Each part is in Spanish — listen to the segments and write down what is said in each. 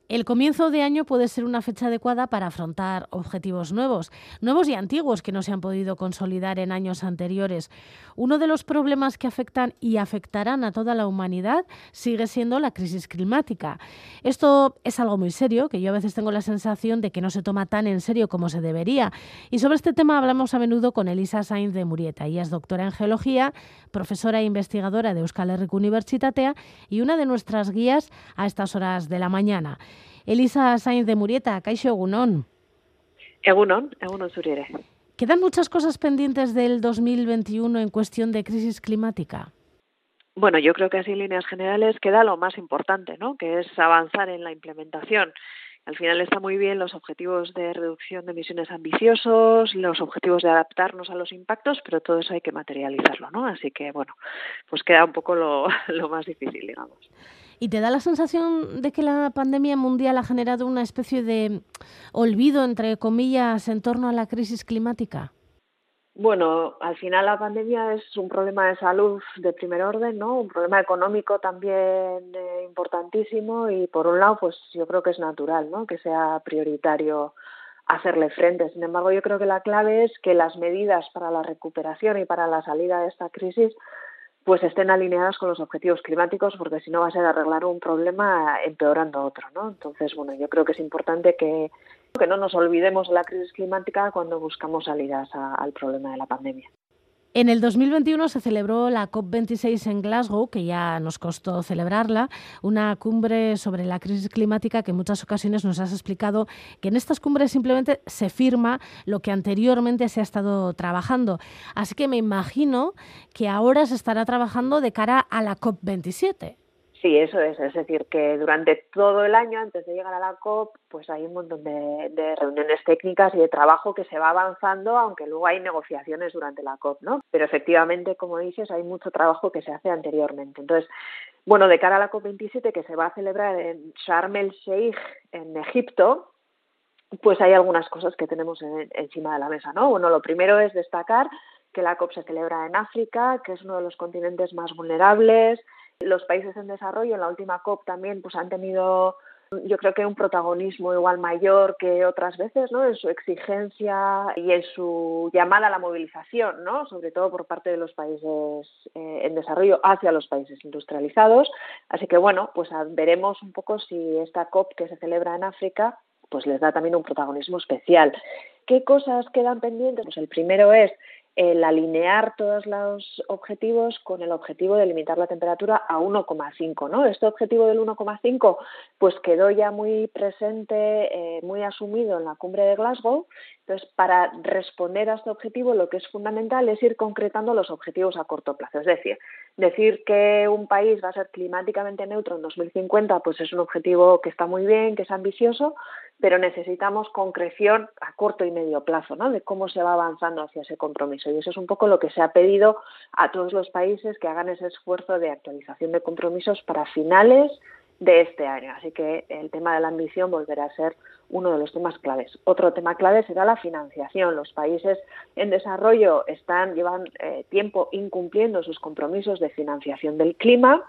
El comienzo de año puede ser una fecha adecuada para afrontar objetivos nuevos y antiguos que no se han podido consolidar en años anteriores. Uno de los problemas que afectan y afectarán a toda la humanidad sigue siendo la crisis climática. Esto es algo muy serio, que yo a veces tengo la sensación de que no se toma tan en serio como se debería. Y sobre este tema hablamos a menudo con Elisa Sainz de Murieta. Ella es doctora en geología, profesora e investigadora de Euskal Herriko Unibertsitatea y una de nuestras guías a estas horas de la mañana. Elisa Sainz de Murieta, kaixo egunon. Egunon zuri ere. ¿Quedan muchas cosas pendientes del 2021 en cuestión de crisis climática? Bueno, yo creo que así en líneas generales queda lo más importante, ¿no? Que es avanzar en la implementación. Al final está muy bien los objetivos de reducción de emisiones ambiciosos, los objetivos de adaptarnos a los impactos, pero todo eso hay que materializarlo, ¿no? Así que, bueno, pues queda un poco lo más difícil, digamos. ¿Y te da la sensación de que la pandemia mundial ha generado una especie de olvido, entre comillas, en torno a la crisis climática? Bueno, al final la pandemia es un problema de salud de primer orden, ¿no? Un problema económico también importantísimo y por un lado, pues yo creo que es natural, ¿no? Que sea prioritario hacerle frente. Sin embargo, yo creo que la clave es que las medidas para la recuperación y para la salida de esta crisis pues estén alineadas con los objetivos climáticos, porque si no va a ser arreglar un problema empeorando otro, ¿no? Entonces, bueno, yo creo que es importante que no nos olvidemos de la crisis climática cuando buscamos salidas al problema de la pandemia. En el 2021 se celebró la COP26 en Glasgow, que ya nos costó celebrarla, una cumbre sobre la crisis climática que en muchas ocasiones nos has explicado que en estas cumbres simplemente se firma lo que anteriormente se ha estado trabajando. Así que me imagino que ahora se estará trabajando de cara a la COP27. Sí, eso es decir, que durante todo el año, antes de llegar a la COP, pues hay un montón de reuniones técnicas y de trabajo que se va avanzando, aunque luego hay negociaciones durante la COP, ¿no? Pero efectivamente, como dices, hay mucho trabajo que se hace anteriormente. Entonces, bueno, de cara a la COP27, que se va a celebrar en Sharm el Sheikh, en Egipto, pues hay algunas cosas que tenemos encima de la mesa, ¿no? Bueno, lo primero es destacar que la COP se celebra en África, que es uno de los continentes más vulnerables. Los países en desarrollo en la última COP también pues han tenido, yo creo que un protagonismo igual mayor que otras veces, ¿no? En su exigencia y en su llamada a la movilización, ¿no? Sobre todo por parte de los países en desarrollo hacia los países industrializados. Así que bueno, pues veremos un poco si esta COP que se celebra en África pues les da también un protagonismo especial. ¿Qué cosas quedan pendientes? Pues el primero es el alinear todos los objetivos con el objetivo de limitar la temperatura a 1,5, ¿no? Este objetivo del 1,5 pues quedó ya muy presente, muy asumido en la cumbre de Glasgow. Entonces, para responder a este objetivo, lo que es fundamental es ir concretando los objetivos a corto plazo. Es decir que un país va a ser climáticamente neutro en 2050, pues es un objetivo que está muy bien, que es ambicioso, pero necesitamos concreción a corto y medio plazo, ¿no? De cómo se va avanzando hacia ese compromiso. Y eso es un poco lo que se ha pedido a todos los países, que hagan ese esfuerzo de actualización de compromisos para finales de este año. Así que el tema de la ambición volverá a ser uno de los temas claves. Otro tema clave será la financiación. Los países en desarrollo llevan tiempo incumpliendo sus compromisos de financiación del clima.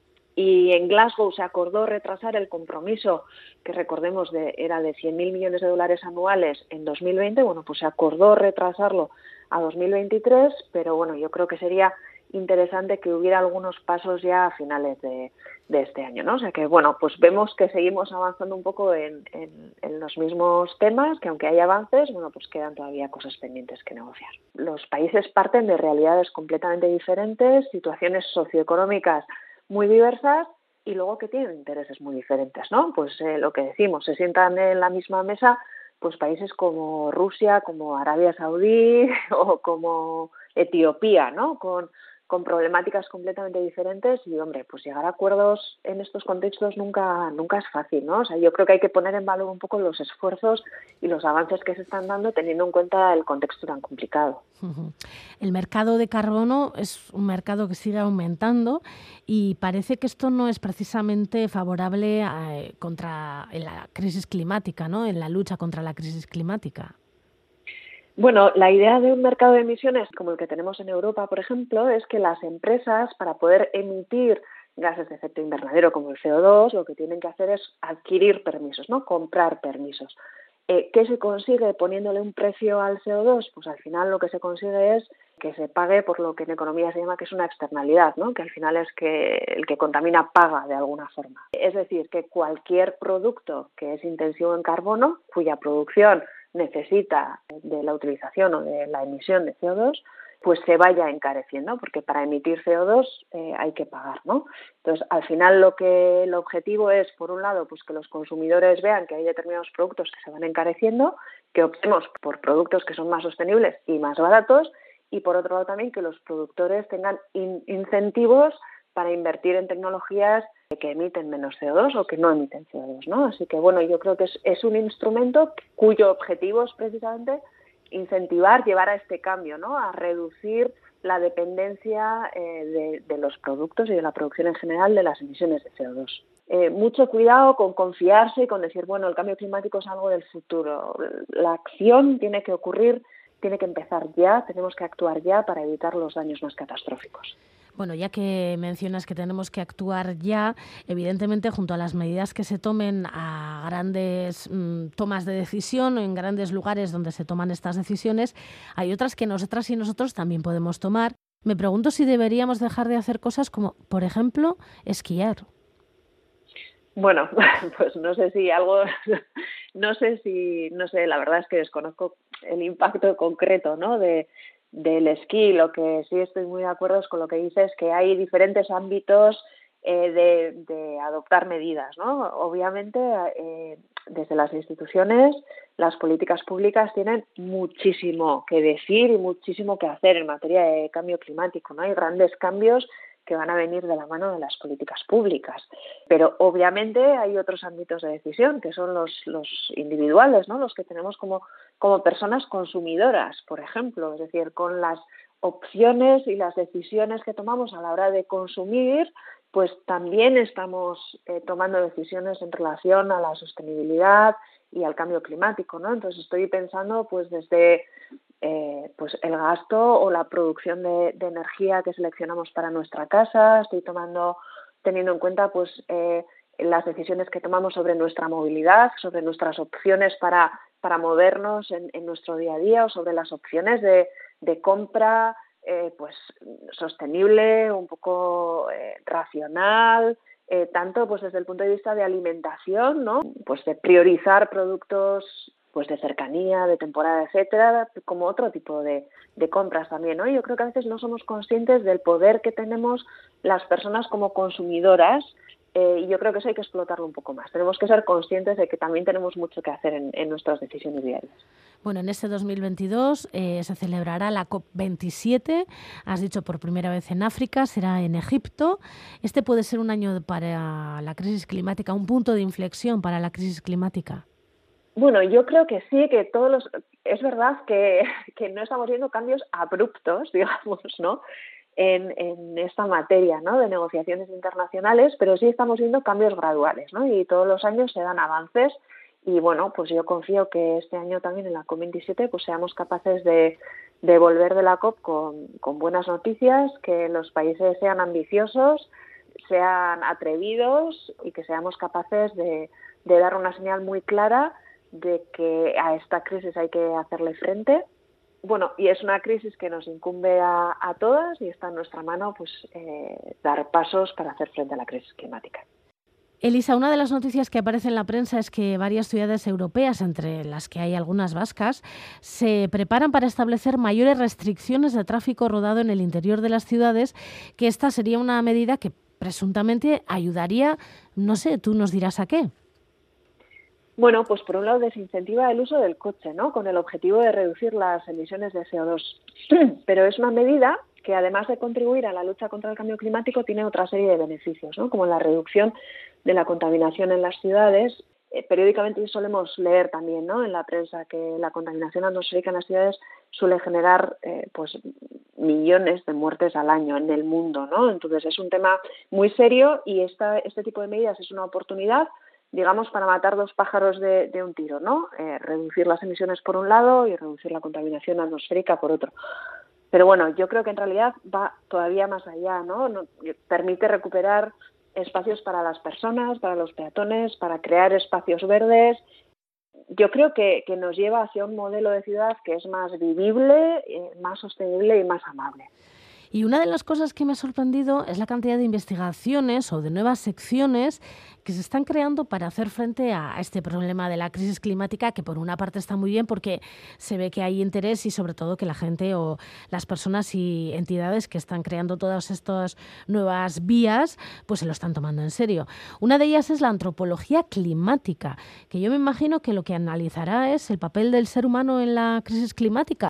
Y en Glasgow se acordó retrasar el compromiso, que recordemos era de 100.000 millones de dólares anuales en 2020. Bueno, pues se acordó retrasarlo a 2023, pero bueno, yo creo que sería interesante que hubiera algunos pasos ya a finales de este año, ¿no? O sea que, bueno, pues vemos que seguimos avanzando un poco en los mismos temas, que aunque hay avances, bueno, pues quedan todavía cosas pendientes que negociar. Los países parten de realidades completamente diferentes, situaciones socioeconómicas muy diversas y luego que tienen intereses muy diferentes, ¿no? Pues lo que decimos, se sientan en la misma mesa pues países como Rusia, como Arabia Saudí o como Etiopía, ¿no? Con problemáticas completamente diferentes y, hombre, pues llegar a acuerdos en estos contextos nunca es fácil, ¿no? O sea, yo creo que hay que poner en valor un poco los esfuerzos y los avances que se están dando teniendo en cuenta el contexto tan complicado. El mercado de carbono es un mercado que sigue aumentando y parece que esto no es precisamente favorable contra la crisis climática, ¿no? En la lucha contra la crisis climática. Bueno, la idea de un mercado de emisiones como el que tenemos en Europa, por ejemplo, es que las empresas, para poder emitir gases de efecto invernadero como el CO2, lo que tienen que hacer es adquirir permisos, ¿no? Comprar permisos. ¿Qué se consigue poniéndole un precio al CO2? Pues al final lo que se consigue es que se pague por lo que en economía se llama que es una externalidad, ¿no? Que al final es que el que contamina paga de alguna forma. Es decir, que cualquier producto que es intensivo en carbono, cuya producción necesita de la utilización o de la emisión de CO2, pues se vaya encareciendo, porque para emitir CO2 hay que pagar, ¿no? Entonces, al final el objetivo es, por un lado, pues que los consumidores vean que hay determinados productos que se van encareciendo, que optemos por productos que son más sostenibles y más baratos, y por otro lado también que los productores tengan incentivos para invertir en tecnologías que emiten menos CO2 o que no emiten CO2, ¿no? Así que, bueno, yo creo que es un instrumento cuyo objetivo es precisamente incentivar, llevar a este cambio, ¿no? A reducir la dependencia de los productos y de la producción en general de las emisiones de CO2. Mucho cuidado con confiarse y con decir, bueno, el cambio climático es algo del futuro. La acción tiene que ocurrir, tiene que empezar ya, tenemos que actuar ya para evitar los daños más catastróficos. Bueno, ya que mencionas que tenemos que actuar ya, evidentemente junto a las medidas que se tomen a grandes tomas de decisión, en grandes lugares donde se toman estas decisiones, hay otras que nosotras y nosotros también podemos tomar. Me pregunto si deberíamos dejar de hacer cosas como, por ejemplo, esquiar. Bueno, pues no sé, la verdad es que desconozco el impacto concreto, ¿no? del esquí. Lo que sí estoy muy de acuerdo es con lo que dices, que hay diferentes ámbitos de adoptar medidas, ¿no? Obviamente, desde las instituciones, las políticas públicas tienen muchísimo que decir y muchísimo que hacer en materia de cambio climático, ¿no? Hay grandes cambios que van a venir de la mano de las políticas públicas. Pero obviamente hay otros ámbitos de decisión, que son los individuales, ¿no? Los que tenemos como personas consumidoras, por ejemplo, es decir, con las opciones y las decisiones que tomamos a la hora de consumir, pues también estamos tomando decisiones en relación a la sostenibilidad y al cambio climático, ¿no? Entonces estoy pensando pues desde pues el gasto o la producción de energía que seleccionamos para nuestra casa, estoy teniendo en cuenta pues las decisiones que tomamos sobre nuestra movilidad, sobre nuestras opciones para movernos en nuestro día a día, o sobre las opciones de compra pues sostenible, un poco racional, tanto pues desde el punto de vista de alimentación, ¿no? Pues de priorizar productos pues de cercanía, de temporada, etcétera, como otro tipo de compras también, ¿no? Yo creo que a veces no somos conscientes del poder que tenemos las personas como consumidoras, y yo creo que eso hay que explotarlo un poco más. Tenemos que ser conscientes de que también tenemos mucho que hacer en nuestras decisiones diarias. Bueno, en este 2022 se celebrará la COP27, has dicho por primera vez en África, será en Egipto. Este puede ser un año para la crisis climática, un punto de inflexión para la crisis climática. Bueno, yo creo que sí, que es verdad que no estamos viendo cambios abruptos, digamos, ¿no? En esta materia, ¿no? De negociaciones internacionales, pero sí estamos viendo cambios graduales, ¿no? Y todos los años se dan avances y bueno, pues yo confío que este año también en la COP27 pues seamos capaces de volver de la COP con buenas noticias, que los países sean ambiciosos, sean atrevidos y que seamos capaces de dar una señal muy clara de que a esta crisis hay que hacerle frente. Bueno, y es una crisis que nos incumbe a todas y está en nuestra mano pues dar pasos para hacer frente a la crisis climática. Elisa, una de las noticias que aparece en la prensa es que varias ciudades europeas, entre las que hay algunas vascas, se preparan para establecer mayores restricciones de tráfico rodado en el interior de las ciudades, que esta sería una medida que presuntamente ayudaría, no sé, tú nos dirás a qué. Bueno, pues por un lado desincentiva el uso del coche, ¿no? Con el objetivo de reducir las emisiones de CO2. Pero es una medida que además de contribuir a la lucha contra el cambio climático tiene otra serie de beneficios, ¿no? Como la reducción de la contaminación en las ciudades. Periódicamente solemos leer también, ¿no? En la prensa que la contaminación atmosférica en las ciudades suele generar pues millones de muertes al año en el mundo, ¿no? Entonces es un tema muy serio y este tipo de medidas es una oportunidad, digamos, para matar dos pájaros de un tiro, ¿no? Reducir las emisiones por un lado y reducir la contaminación atmosférica por otro. Pero bueno, yo creo que en realidad va todavía más allá, ¿no? Permite recuperar espacios para las personas, para los peatones, para crear espacios verdes. Yo creo que nos lleva hacia un modelo de ciudad que es más vivible, más sostenible y más amable. Y una de las cosas que me ha sorprendido es la cantidad de investigaciones o de nuevas secciones que se están creando para hacer frente a este problema de la crisis climática, que por una parte está muy bien porque se ve que hay interés y sobre todo que la gente o las personas y entidades que están creando todas estas nuevas vías pues se lo están tomando en serio. Una de ellas es la antropología climática, que yo me imagino que lo que analizará es el papel del ser humano en la crisis climática.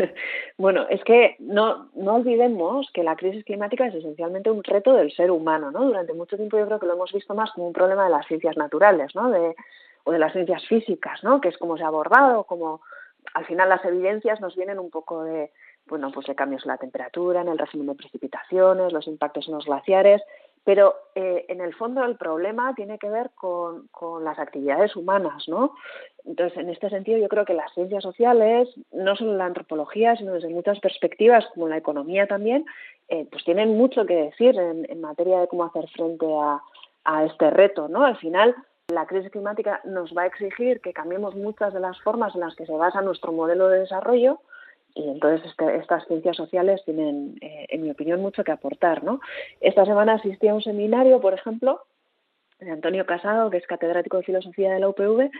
Bueno, es que no olvidemos que la crisis climática es esencialmente un reto del ser humano, ¿no? Durante mucho tiempo yo creo que lo hemos visto más como un problema de las ciencias naturales, ¿no? O de las ciencias físicas, ¿no? Que es como se ha abordado, como al final las evidencias nos vienen un poco de, bueno, pues de cambios en la temperatura, en el régimen de precipitaciones, los impactos en los glaciares, pero en el fondo el problema tiene que ver con las actividades humanas, ¿no? Entonces, en este sentido, yo creo que las ciencias sociales, no solo la antropología, sino desde muchas perspectivas, como la economía también, pues tienen mucho que decir en materia de cómo hacer frente a este reto, ¿no? Al final, la crisis climática nos va a exigir que cambiemos muchas de las formas en las que se basa nuestro modelo de desarrollo, y entonces estas ciencias sociales tienen, en mi opinión, mucho que aportar, ¿no? Esta semana asistí a un seminario, por ejemplo, de Antonio Casado, que es catedrático de Filosofía de la UPV,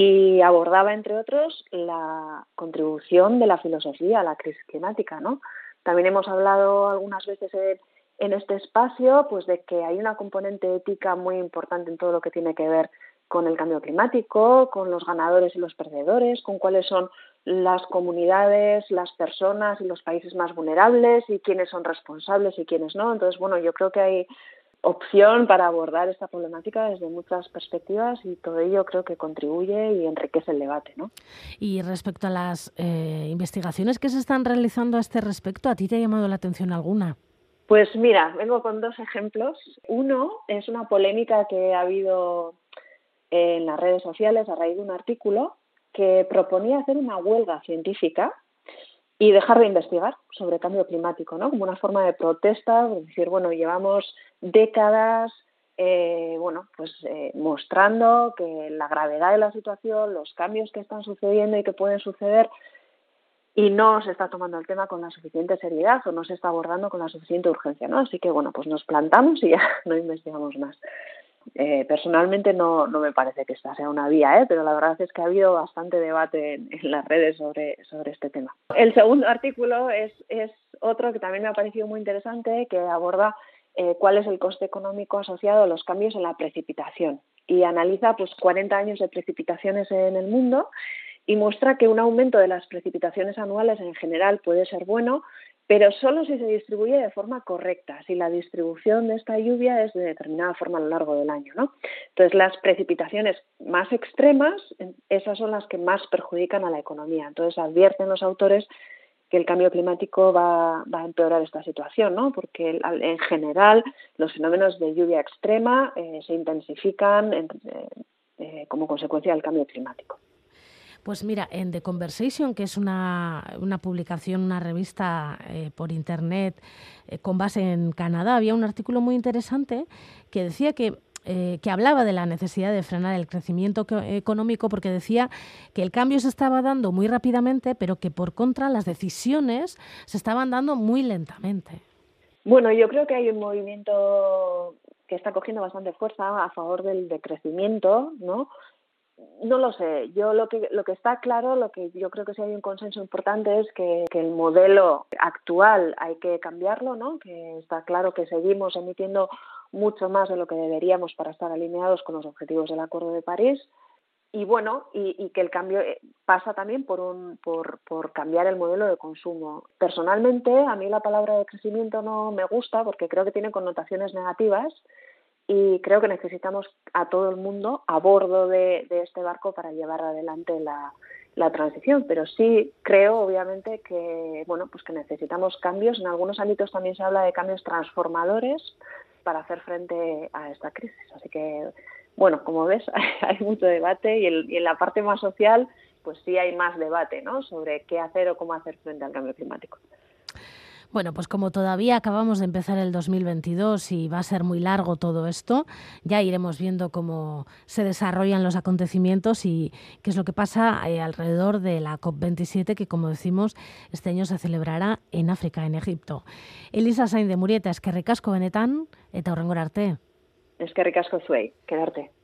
y abordaba, entre otros, la contribución de la filosofía a la crisis climática, ¿no? También hemos hablado algunas veces en este espacio pues de que hay una componente ética muy importante en todo lo que tiene que ver con el cambio climático, con los ganadores y los perdedores, con cuáles son las comunidades, las personas y los países más vulnerables y quiénes son responsables y quiénes no. Entonces, bueno, yo creo que hay opción para abordar esta problemática desde muchas perspectivas y todo ello creo que contribuye y enriquece el debate, ¿no? Y respecto a las investigaciones que se están realizando a este respecto, ¿a ti te ha llamado la atención alguna? Pues mira, vengo con dos ejemplos. Uno es una polémica que ha habido en las redes sociales a raíz de un artículo que proponía hacer una huelga científica y dejar de investigar sobre cambio climático, ¿no? Como una forma de protesta, es decir, bueno, llevamos décadas mostrando que la gravedad de la situación, los cambios que están sucediendo y que pueden suceder, y no se está tomando el tema con la suficiente seriedad o no se está abordando con la suficiente urgencia, ¿no? Así que, bueno, pues nos plantamos y ya no investigamos más. Personalmente no me parece que esta sea una vía, pero la verdad es que ha habido bastante debate en las redes sobre este tema. El segundo artículo es otro que también me ha parecido muy interesante, que aborda cuál es el coste económico asociado a los cambios en la precipitación y analiza pues 40 años de precipitaciones en el mundo y muestra que un aumento de las precipitaciones anuales en general puede ser bueno, pero solo si se distribuye de forma correcta, si la distribución de esta lluvia es de determinada forma a lo largo del año, ¿no? Entonces, las precipitaciones más extremas, esas son las que más perjudican a la economía. Entonces, advierten los autores que el cambio climático va a empeorar esta situación, ¿no? Porque en general los fenómenos de lluvia extrema se intensifican como consecuencia del cambio climático. Pues mira, en The Conversation, que es una publicación, una revista por internet con base en Canadá, había un artículo muy interesante que decía que hablaba de la necesidad de frenar el crecimiento económico porque decía que el cambio se estaba dando muy rápidamente, pero que por contra las decisiones se estaban dando muy lentamente. Bueno, yo creo que hay un movimiento que está cogiendo bastante fuerza a favor del decrecimiento, ¿no? No lo sé. Yo lo que está claro, lo que yo creo que sí hay un consenso importante es que el modelo actual hay que cambiarlo, ¿no? Que está claro que seguimos emitiendo mucho más de lo que deberíamos para estar alineados con los objetivos del Acuerdo de París. Y bueno, y que el cambio pasa también por cambiar el modelo de consumo. Personalmente, a mí la palabra de crecimiento no me gusta porque creo que tiene connotaciones negativas. Y creo que necesitamos a todo el mundo a bordo de este barco para llevar adelante la transición. Pero sí creo, obviamente, que pues que necesitamos cambios. En algunos ámbitos también se habla de cambios transformadores para hacer frente a esta crisis. Así que, bueno, como ves, hay mucho debate y en la parte más social, pues sí hay más debate, ¿no? Sobre qué hacer o cómo hacer frente al cambio climático. Bueno, pues como todavía acabamos de empezar el 2022 y va a ser muy largo todo esto, ya iremos viendo cómo se desarrollan los acontecimientos y qué es lo que pasa alrededor de la COP27, que como decimos, este año se celebrará en África, en Egipto. Elisa Sainz de Murieta, eskerrik asko benetan, eta hurrengora arte. Eskerrik asko zuei, quedarte.